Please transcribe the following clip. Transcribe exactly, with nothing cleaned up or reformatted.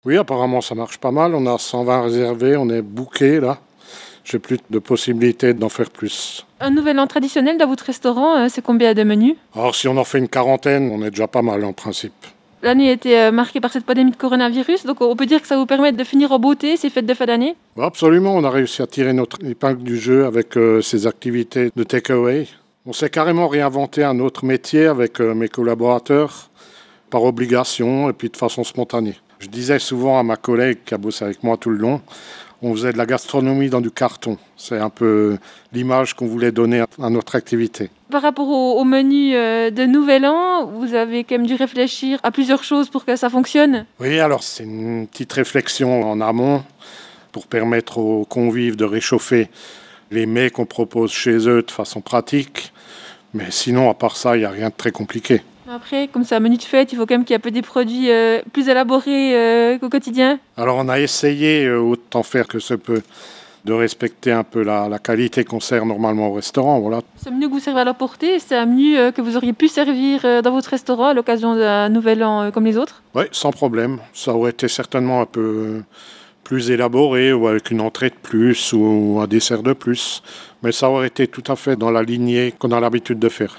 Oui, apparemment ça marche pas mal. On a cent vingt réservés, on est booké là. J'ai plus de possibilité d'en faire plus. Un nouvel an traditionnel dans votre restaurant, euh, c'est combien de menus? Alors si on en fait une quarantaine, on est déjà pas mal en principe. L'année a été euh, marquée par cette pandémie de coronavirus, donc on peut dire que ça vous permet de finir en beauté ces fêtes de fin d'année? Ouais, absolument, on a réussi à tirer notre épingle du jeu avec euh, ces activités de takeaway. On s'est carrément réinventé un autre métier avec euh, mes collaborateurs, par obligation et puis de façon spontanée. Je disais souvent à ma collègue qui a bossé avec moi tout le long, on faisait de la gastronomie dans du carton. C'est un peu l'image qu'on voulait donner à notre activité. Par rapport au, au menu euh, de Nouvel An, vous avez quand même dû réfléchir à plusieurs choses pour que ça fonctionne? Oui, alors c'est une petite réflexion en amont pour permettre aux convives de réchauffer les mets qu'on propose chez eux de façon pratique. Mais sinon, à part ça, il n'y a rien de très compliqué. Après, comme c'est un menu de fête, il faut quand même qu'il y ait un peu des produits euh, plus élaborés euh, qu'au quotidien. Alors on a essayé, euh, autant faire que ce peut, de respecter un peu la, la qualité qu'on sert normalement au restaurant. Voilà. Ce menu que vous servez à la portée, c'est un menu euh, que vous auriez pu servir euh, dans votre restaurant à l'occasion d'un Nouvel An euh, comme les autres? Oui, sans problème. Ça aurait été certainement un peu plus élaboré ou avec une entrée de plus ou un dessert de plus. Mais ça aurait été tout à fait dans la lignée qu'on a l'habitude de faire.